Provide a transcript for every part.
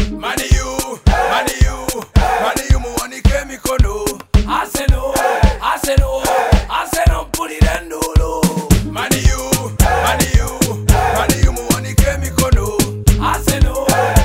Mani you muwanike mikono. Arsenal mpulira ndulu. Mani you muwanike mikono. Arsenal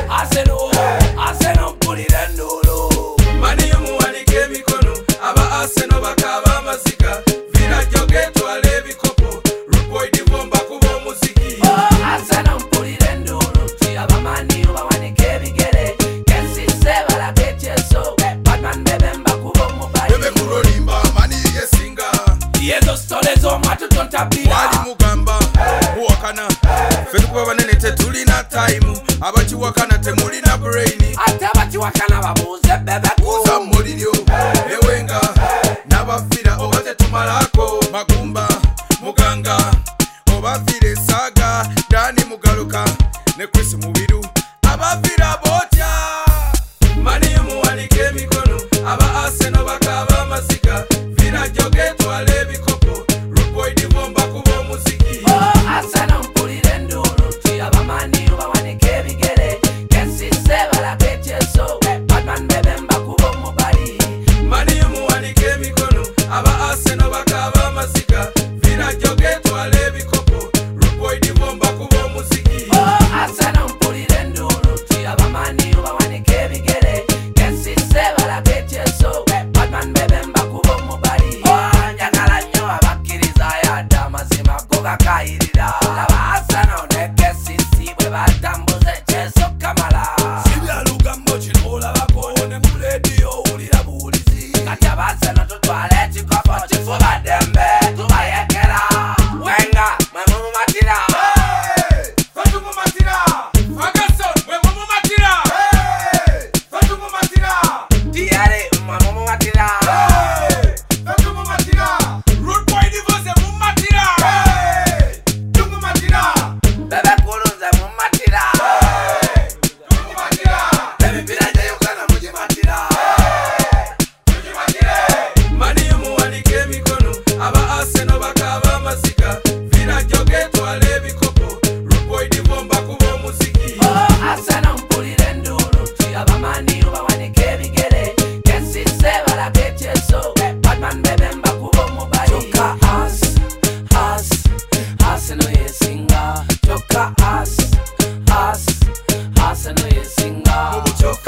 mpulira ndulu. Mani you muwanike mikono. Aba Arsenal bakaba amazika. Villa joge twale ebikopo. Rude boy divomba kuba omuziki. Arsenal mpulira ndulu. Tuyaba Mani bawanike ebigere. Kensise balaga ekyeso. Batman bebemba kuba omubali. Bebe kulolimba Mani yesinga. Yezo stole z'omwatu tontabira. Wali mugamba muwakana. Ffe tukuba banene tetulina time. Abakiwakana temulina brain. Ate abakiwakana babuuze bebeku. Uza muliryo ewenga n'abafira oba tetumalako. Magumba muganga obafira esaga. Dani mugaluka ne Chris Mubiru abafira botya. Mani you muwanike emikono. Aba Arsenal bakaba amazika. Villa joge twale ebikopo. Rude boy divomba kuba omuziki. Arsenal mpulira endulu. Tuyaba Mani bawanike ebigere. Kensise balaga ekyeso. Batman bebemba kuba omubali. Mani you muwanike emikono. Aba Arsenal bakaba amazika. Villa joge twale ebikopo. Rude boy divomba kuba omuziki. Arsenal mpulira endulu. Tuyaba Mani bawanike ebigere. Kensise balaga ekyeso. Batman bebemba kuba omubali. Njagala nnyo abakkiriza yadde amazima go gakayirira. Laba Arsenal ne KCC bwe batambuza ekyeso kamala. Sibyalugambo kino olabako ne mu leediyo owulira buwulizi. Kati aba Arsenal tutwala ekikopo kifuba ddembe tubayekera. Wenga mwe mumumatira. Fatumumatira Ferguson mwe mumumatira. Fatumumatira Thierry mwe mumumatira. Fatumumatira Rude boy divorce mumumatira. Tumumatira Bebe kulunze mumumatira. Tumumatira Emipira gye Uganda mugimatira. Mani you muwanike emikono. Aba Arsenal bakaba amazika. Villa joge twale ebikopo. Rude boy divomba kuba omuziki. Arsenal mpulira endulu. Tuyaba Mani bawanike ebigere. Kensise balaga ekyeso. Batman bebemba kuba omubali. Kyokka Arsenal yesinga. Kyokka Arsenal yesinga. Mubuchoka